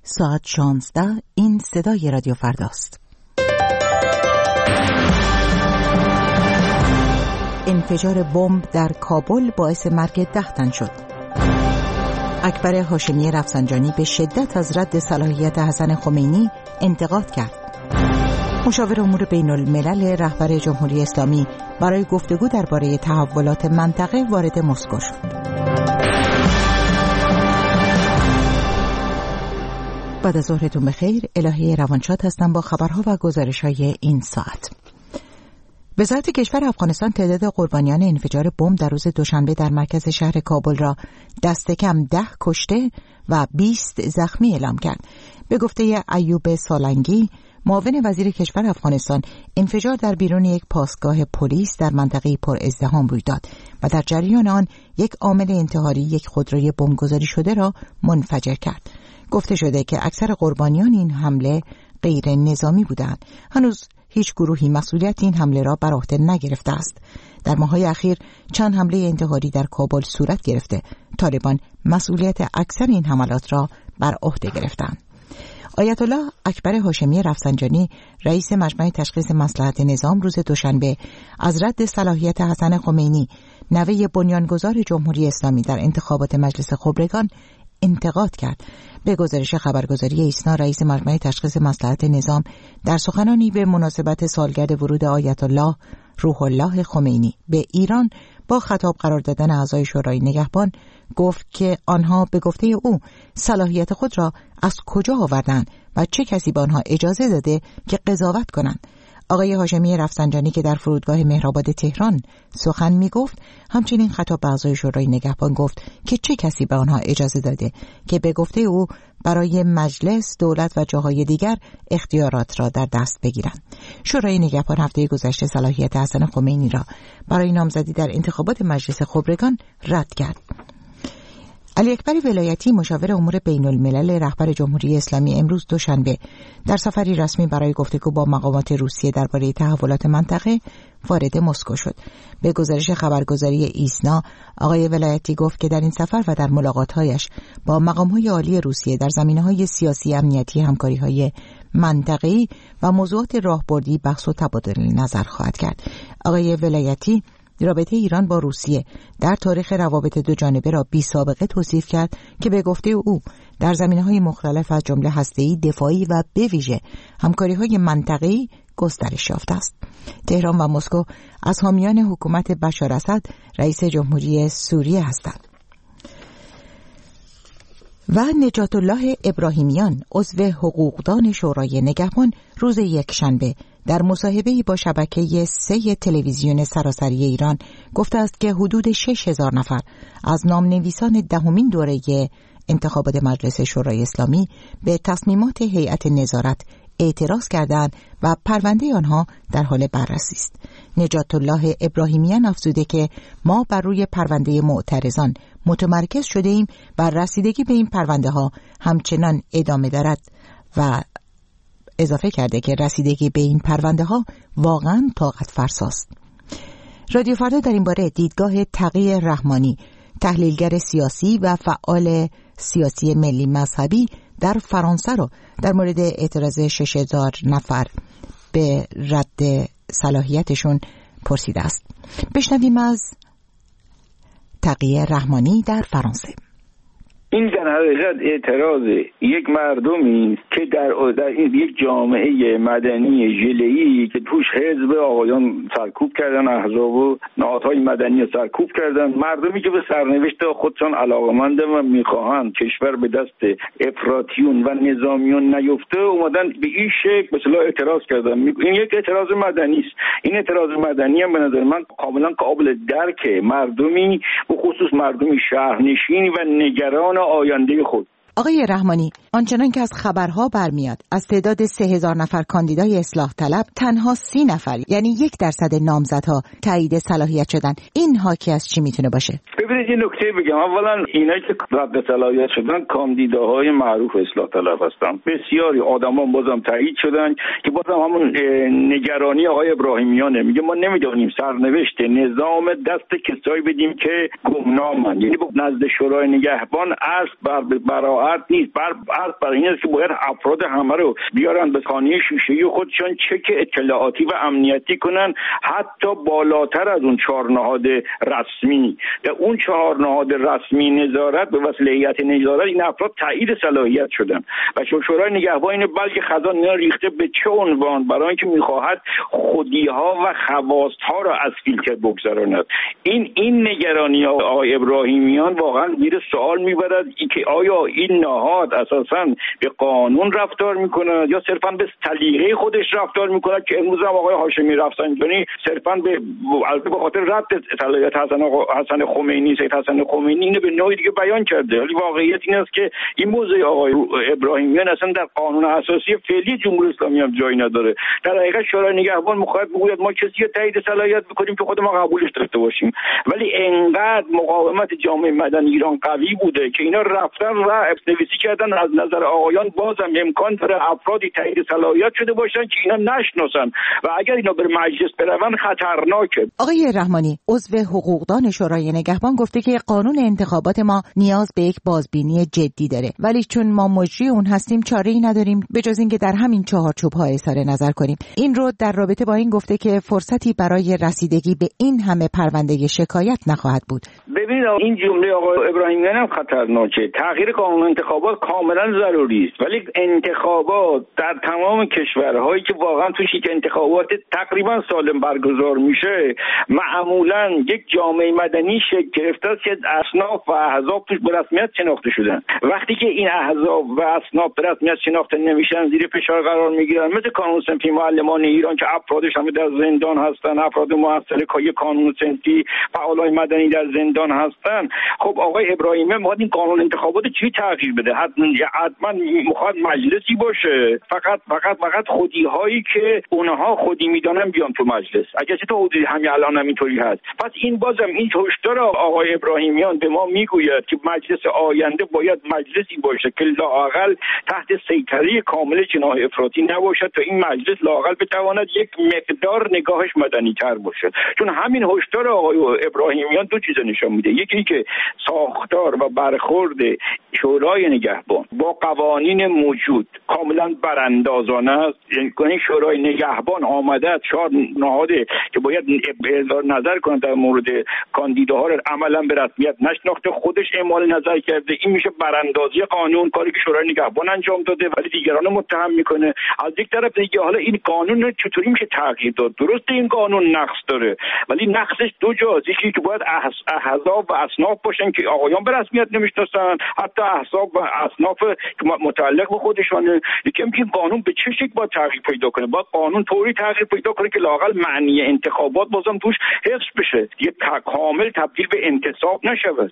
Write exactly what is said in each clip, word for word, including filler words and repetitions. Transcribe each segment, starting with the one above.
ساعت شانزده. این صدای رادیو فرداست. انفجار بمب در کابل باعث مرگ ده تن شد. اکبر هاشمی رفسنجانی به شدت از رد صلاحیت حسن خمینی انتقاد کرد. مشاور امور بین الملل رهبر جمهوری اسلامی برای گفتگو درباره تحولات منطقه وارد مسکو شد. بعد از ظهرتون بخیر. الهی روانشاد هستم با خبرها و گزارش‌های این ساعت. وزارت کشور افغانستان تعداد قربانیان انفجار بمب در روز دوشنبه در مرکز شهر کابل را دست کم ده کشته و بیست زخمی اعلام کرد. به گفته ایوب سالنگی، معاون وزیر کشور افغانستان، انفجار در بیرون یک پاسگاه پلیس در منطقه پر ازدحام روی داد و در جریان آن یک عامل انتحاری یک خودروی بمبگذاری شده را منفجر کرد. گفته شده که اکثر قربانیان این حمله غیر نظامی بودند. هنوز هیچ گروهی مسئولیت این حمله را بر عهده نگرفته است. در ماه‌های اخیر چند حمله انتحاری در کابل صورت گرفته. طالبان مسئولیت اکثر این حملات را بر عهده گرفتند. آیت الله اکبر هاشمی رفسنجانی، رئیس مجمع تشخیص مصلحت نظام، روز دوشنبه از رد صلاحیت حسن خمینی، نوه بنیانگذار جمهوری اسلامی، در انتخابات مجلس خبرگان انتقاد کرد. به گزارش خبرگزاری ایسنا، رئیس مجمع تشخیص مصلحت نظام در سخنانی به مناسبت سالگرد ورود آیت الله روح الله خمینی به ایران با خطاب قرار دادن اعضای شورای نگهبان گفت که آنها به گفته او صلاحیت خود را از کجا آوردند و چه کسی به آنها اجازه داده که قضاوت کنند. آقای هاشمی رفسنجانی که در فرودگاه مهرآباد تهران سخن می گفت، همچنین خطاب به اعضای شورای نگهبان گفت که چه کسی به آنها اجازه داده که به گفته او برای مجلس، دولت و جاهای دیگر اختیارات را در دست بگیرند. شورای نگهبان هفته گذشته صلاحیت حسن خمینی را برای نامزدی در انتخابات مجلس خبرگان رد کرد. علی اکبر ولایتی، مشاور امور بین الملل رهبر جمهوری اسلامی، امروز دوشنبه در سفری رسمی برای گفتگو با مقامات روسیه درباره تحولات منطقه وارد مسکو شد. به گزارش خبرگزاری ایسنا، آقای ولایتی گفت که در این سفر و در ملاقات‌هایش با مقام‌های عالی روسیه در زمینه‌های سیاسی، امنیتی، همکاری‌های منطقه‌ای و موضوعات راهبردی بحث و تبادل نظر خواهد کرد. آقای ولایتی رابطه ایران با روسیه در تاریخ روابط دو جانبه را بی سابقه توصیف کرد که به گفته او در زمینه‌های مختلف از جمله هسته‌ای، دفاعی و به ویژه همکاری‌های منطقه‌ای گسترش یافته است. تهران و مسکو از حامیان حکومت بشار اسد، رئیس جمهوری سوریه هستند. و نجات الله ابراهیمیان، عضو حقوقدان شورای نگهبان، روز یکشنبه در مصاحبه‌ای با شبکه سه تلویزیون سراسری ایران گفته است که حدود شش هزار نفر از نام‌نویسان دهمین دوره انتخابات مجلس شورای اسلامی به تصمیمات هیئت نظارت اعتراض کردند و پرونده آنها در حال بررسی است. نجات الله ابراهیمیان افزوده که ما بر روی پرونده معترضان متمرکز شده ایم و رسیدگی به این پرونده ها همچنان ادامه دارد و اضافه کرده که رسیدگی به این پرونده ها واقعا طاقت فرساست. رادیو فردا در این باره دیدگاه تقی رحمانی، تحلیلگر سیاسی و فعال سیاسی ملی مذهبی در فرانسه رو در مورد اعتراض شش هزار نفر به رد صلاحیتشون پرسیده است. بشنویم از تقی رحمانی در فرانسه. این در حقیقت اعتراض یک مردمی که در در یک جامعه مدنی ژله‌ای که توش حزب آقایان سرکوب کردن، احزاب و نهادهای مدنی سرکوب کردن، مردمی که به سرنوشت خودشان علاقه‌مندن و میخواهند کشور به دست افراطیون و نظامیون نیفته، اومدن به این شکل به اصطلاح اعتراض کردن. این یک اعتراض مدنی است. این اعتراض مدنی هم به نظر من کاملا قابل درکه. مردمی به خصوص مردمی شهرنشین و نگران آینده خود. آقای رحمانی، آنچنان که از خبرها برمیاد از تعداد سه هزار نفر کاندیدای اصلاح طلب تنها سی نفر، یعنی یک درصد نامزدها تایید صلاحیت شدن. این حاکی از چی میتونه باشه؟ ببینید یه نکته بگم. اولا اینایی که رد صلاحیت شدن کاندیداهای معروف اصلاح طلب هستن. بسیاری آدما بازم تایید شدن که بازم همون نگرانی آقای ابراهیمیانه. میگه ما نمیدونیم سرنوشت نظام دست کسایی بدیم که گمنامن، یعنی نزد شورای نگهبان اصل بر برای راحت نیست. بر بر این است که باید افراد همه رو بیارن به خانه شیشه‌ای خودشان چک اطلاعاتی و امنیتی کنن، حتی بالاتر از اون چهار نهاد رسمی. در اون چهار نهاد رسمی نظارت به وسیله هیئت نظارت این افراد تایید صلاحیت شدن و شورای نگهبان اینو بلکه خزان اینا ریخته به چه عنوان؟ برای اینکه میخواهد خودی‌ها و خواست‌ها را از فیلتر بگذراند. این این نگرانی آقای ابراهیمیان واقعا زیر سوال میبرد که آیا این نهاد اساساً به قانون رفتار میکنه یا صرفاً به سلیقه خودش رفتار میکنه که امروز هم آقای هاشمی رفسنجانی صرفاً به البته به خاطر رد صلاحیت حسن حسن خمینی سید حسن خمینی اینو به نوعی دیگه بیان کرده، ولی واقعیت این است که این موضوع آقای ابراهیمیان اصلا در قانون اساسی فعلی جمهوری اسلامی هم جایی نداره. در حقیقت شورای نگهبان میخواد بگوید ما کسی رو تایید صلاحیت بکنیم که خود ما قبولش داشته باشیم، ولی انقدر مقاومت جامعه مدنی ایران قوی بوده که اینا رفتن و نویسی کردن از نظر آقایان بازم امکان داره افرادی تایید صلاحیت شده باشن که اینا نشناسن و اگر اینا بر مجلس برون خطرناکه. آقای رحمانی عضو حقوقدان شورای نگهبان گفته که قانون انتخابات ما نیاز به یک بازبینی جدی داره، ولی چون ما مجری اون هستیم چاره‌ای نداریم به جز اینکه در همین چهارچوب‌ها اظهار نظر کنیم. این رو در رابطه با این گفته که فرصتی برای رسیدگی به این همه پرونده شکایت نخواهد بود. ببینید این جمله آقای ابراهیمیان هم خطرناکه. تغییر قانون انتخابات کاملا ضروری است، ولی انتخابات در تمام کشورهایی که واقعا توش یک انتخابات تقریبا سالم برگزار میشه معمولا یک جامعه مدنی شکل گرفته است که اصناف و احزاب توش به رسمیت شناخته شدن. وقتی که این احزاب و اصناف به رسمیت شناخته نمیشن زیر فشار قرار میگیرن، مثل کانون صنفی معلمان ایران که افرادش هم در زندان هستن، افراد مؤثر کای کانون صنفی فعالای مدنی در زندان هستن. خب آقای ابراهیمی میخواد این قانون انتخابات چی تغییر بده؟ حتما میخواد مجلسی باشه، فقط فقط فقط خودی هایی که اونها خودی میدانن بیان تو مجلس. اگه چه تو حدودی همین الان هم اینطوری هست. پس این بازم این هشدار آقای ابراهیمیان به ما میگوید که مجلس آینده باید مجلسی باشه که لااقل تحت سیطره کامل جناح افراطی نباشد تا این مجلس لااقل بتواند یک مقدار نگاهش مدنی تر باشه. چون همین هشدار آقای ابراهیمیان دو چیز نشون میده. یکی که ساختار و برخورد شورای نگهبان با قوانین موجود کاملا براندازانه است. یعنی شورای نگهبان آمده از چهار نهاده که باید اظهار نظر کنند در مورد کاندیداها را عملا به رسمیت نشناخته، خودش اعمال نظر کرده. این میشه براندازی قانون، کاری که شورای نگهبان انجام داده ولی دیگران متهم میکنه. از یک طرف دیگه حالا این قانون چطوری میشه تغییر داد؟ درسته این قانون نقص داره، ولی نقصش دو جاست. یکی که باید احزاب و اصناف باشن که آقایان به رسمیت نمیشناسن، حتی احزاب و اصناف که متعلق به خودشانه. یکم که قانون به چه شکل باید تغییر پیدا کنه؟ باید قانون طوری تغییر پیدا کنه که لااقل معنی انتخابات بازم توش حفظ بشه، یه کامل تبدیل به انتصاب نشود.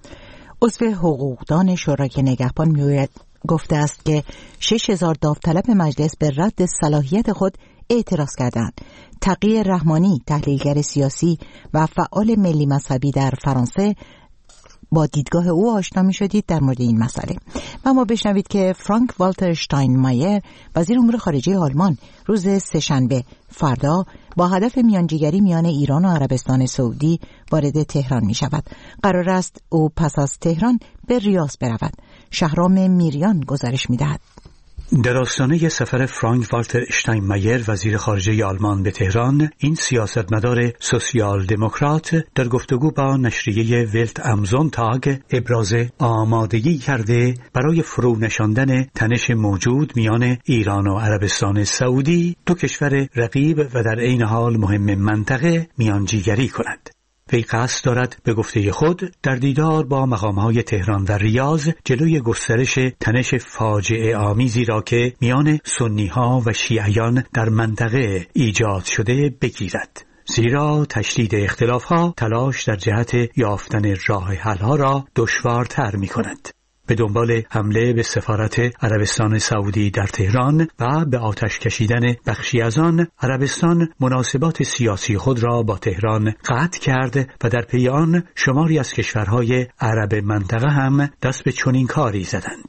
عضو حقوقدان شورای نگهبان میگوید گفته است که شش هزار داوطلب مجلس به رد صلاحیت خود اعتراض کردند. تقی رحمانی تحلیلگر سیاسی و فعال ملی مذهبی در فرانسه با دیدگاه او آشنا می شدید در مورد این مسئله. و ما بشنوید که فرانک والتر اشتاینمایر وزیر امور خارجه آلمان روز سه‌شنبه فردا با هدف میانجیگری میان ایران و عربستان سعودی وارد تهران می شود. قرار است او پس از تهران به ریاض برود. شهرام میریان گزارش می دهد. در آستانه سفر فرانک والتر اشتاینمایر وزیر خارجه آلمان به تهران، این سیاستمدار سوسیال دموکرات در گفتگو با نشریه ولت ام زونتاگ ابراز آمادگی کرده برای فرو نشاندن تنش موجود میان ایران و عربستان سعودی، دو کشور رقیب و در عین حال مهم منطقه، میانجیگری کند. وی قصد دارد به گفته خود در دیدار با مقامهای تهران و ریاض جلوی گسترش تنش فاجعه آمیزی را که میان سنی‌ها و شیعیان در منطقه ایجاد شده بگیرد. زیرا تشدید اختلاف‌ها تلاش در جهت یافتن راه حل‌ها را دشوارتر می‌کند. به دنبال حمله به سفارت عربستان سعودی در تهران و به آتش کشیدن بخشی از آن، عربستان مناسبات سیاسی خود را با تهران قطع کرد و در پی آن شماری از کشورهای عرب منطقه هم دست به چنین کاری زدند.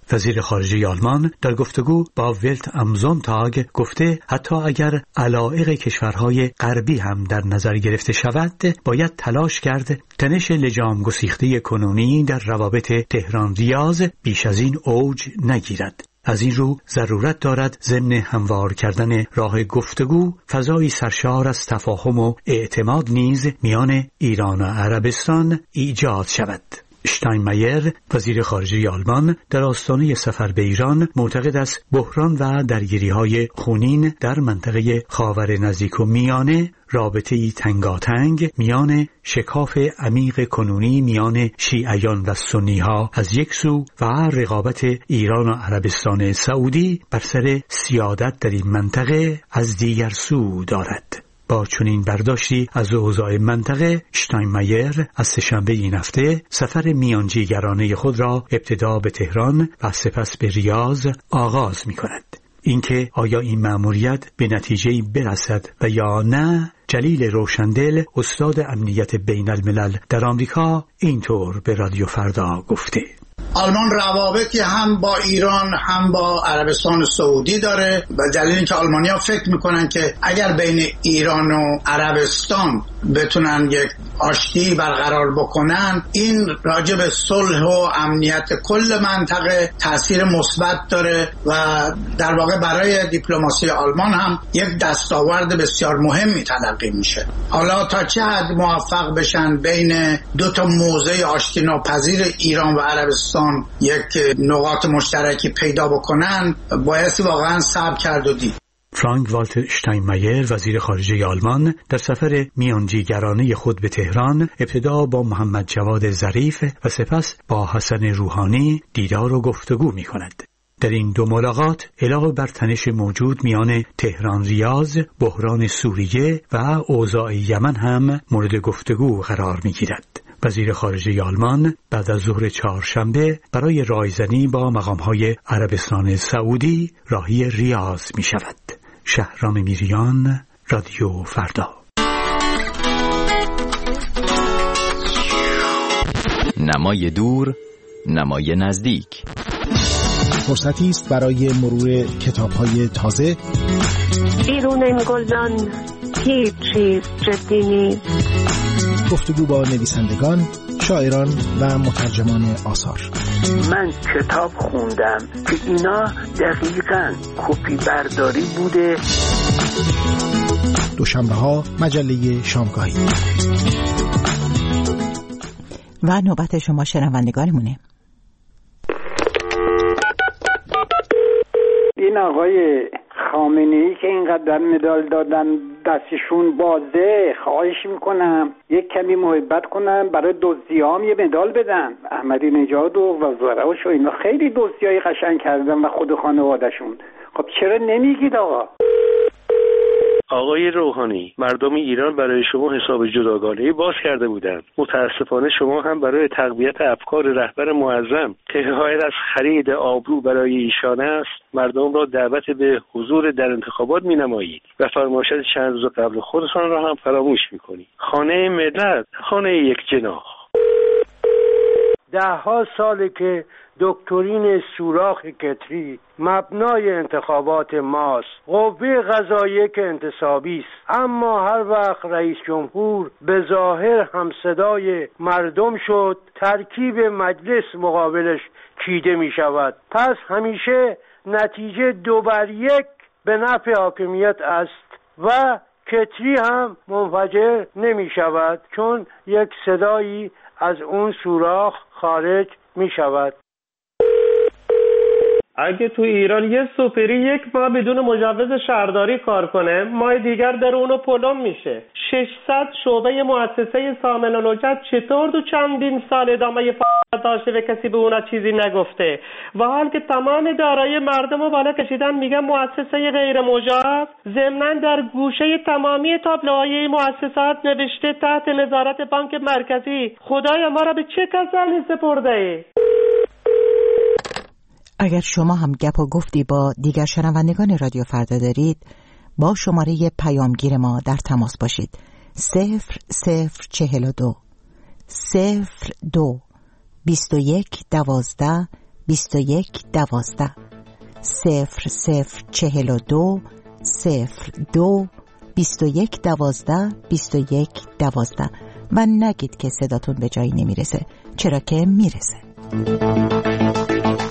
وزیر خارجه آلمان در گفتگو با ولت امزون تاگ گفته حتی اگر علایق کشورهای غربی هم در نظر گرفته شود، باید تلاش کرد تنش لجام گسیخته کنونی در روابط تهران ریاض بیش از این اوج نگیرد. از این رو ضرورت دارد ضمن هموار کردن راه گفتگو فضایی سرشار از تفاهم و اعتماد نیز میان ایران و عربستان ایجاد شود. اشتاینمایر وزیر خارجه آلمان در آستانه سفر به ایران معتقد است بحران و درگیری‌های خونین در منطقه خاور نزدیک و میانه رابطه‌ای تنگاتنگ میان شکاف عمیق کنونی میان شیعیان و سنی‌ها از یک سو و رقابت ایران و عربستان سعودی بر سر سیادت در این منطقه از دیگر سو دارد. با چنین برداشتی از اوضاع منطقه، اشتاینمایر از سه‌شنبه این هفته سفر میانجیگرانه خود را ابتدا به تهران و سپس به ریاض آغاز می کند. اینکه آیا این مأموریت به نتیجه‌ای برسد و یا نه، جلیل روشندل استاد امنیت بین الملل در آمریکا اینطور به رادیو فردا گفته: آلمان روابطی هم با ایران هم با عربستان سعودی داره و دلیل اینکه آلمانی‌ها فکر میکنن که اگر بین ایران و عربستان بتونن یک آشتی برقرار بکنن، این راجع به صلح و امنیت کل منطقه تاثیر مثبت داره و در واقع برای دیپلماسی آلمان هم یک دستاورد بسیار مهمی تلقی میشه. حالا تا چه حد موفق بشن بین دو تا موضع آشتی ناپذیر ایران و عربستان یک نقاط مشترکی پیدا بکنن، بایستی واقعا صبر کرد و دید. فرانک والتر اشتاینمایر وزیر خارجه آلمان در سفر میانجیگرانه خود به تهران ابتدا با محمد جواد ظریف و سپس با حسن روحانی دیدار و گفتگو می کند. در این دو ملاقات علاوه بر تنش موجود میان تهران ریاض، بحران سوریه و اوضاع یمن هم مورد گفتگو قرار می گیرد. وزیر خارجه آلمان بعد از ظهر چهارشنبه برای رایزنی با مقام‌های عربستان سعودی راهی ریاض می شود. شهرام میریان، رادیو فردا. نمای دور، نمای نزدیک. فرصتی است برای مرور کتاب‌های تازه. بیرون این گلدان هیچ چیز جدی نیست. گفتگو با نویسندگان، شاعران و مترجمان آثار. من کتاب خوندم که اینا دقیقاً کپی برداری بوده. دوشنبه ها مجله شامگاهی. و نوبت شما شنوندگانمونه. این آقای خامنه‌ای که اینقدر مدال دادن دستشون بازه، خواهش میکنم یک کمی محبت کنم، برای دزدیام یه مدال بدن. احمدی نژاد و وزراش و اینا خیلی دزدیای قشنگ کردن و خود خانواده‌شون. خب چرا نمیگید آقا؟ آقای روحانی، مردم ایران برای شما حساب جداگانه‌ای باز کرده بودند. متاسفانه شما هم برای تقویت افکار رهبر معظم که حکایت از خرید آبرو برای ایشان است، مردم را دعوت به حضور در انتخابات می‌نمایید و فرمایشات چند روز قبل خودتان را هم فراموش می‌کنید. خانه ملت، خانه یک جناح. ده ها ساله که دکترین سوراخ کتری مبنای انتخابات ماست. قوه قضاییه که انتصابی است، اما هر وقت رئیس جمهور به ظاهر همصدای مردم شد، ترکیب مجلس مقابلش چیده می شود. پس همیشه نتیجه دو بر یک به نفع حاکمیت است و کتری هم منفجر نمی شود، چون یک صدایی از اون سوراخ خارج می شود. اگه تو ایران یه سوپری یک ماه بدون مجوز شهرداری کار کنه، ماه دیگر در اونو پلم میشه. ششصد شعبه مؤسسه سامن الحجت چطور تو چندین سال ادامه فعالیت داشته و کسی به اونا چیزی نگفته؟ و حال که تمام دارایی مردم رو بالا کشیدن میگن مؤسسه غیر مجاز، ضمناً در گوشه تمامی تابلوهای مؤسسات نوشته تحت نظارت بانک مرکزی. خدایا ما را به چه کسانی سپرده؟ اگر شما هم گپ و گفتی با دیگر شنوندگان رادیو فردا دارید، با شماره پیامگیر ما در تماس باشید. صفر صفر چهل و دو صفر دو بیست و یک دوازده بیست و یک دوازده. صفر صفر چهل و دو صفر دو بیست و یک دوازده بیست و یک دوازده. و نگید که صداتون به جایی نمیرسه، چرا که میرسه.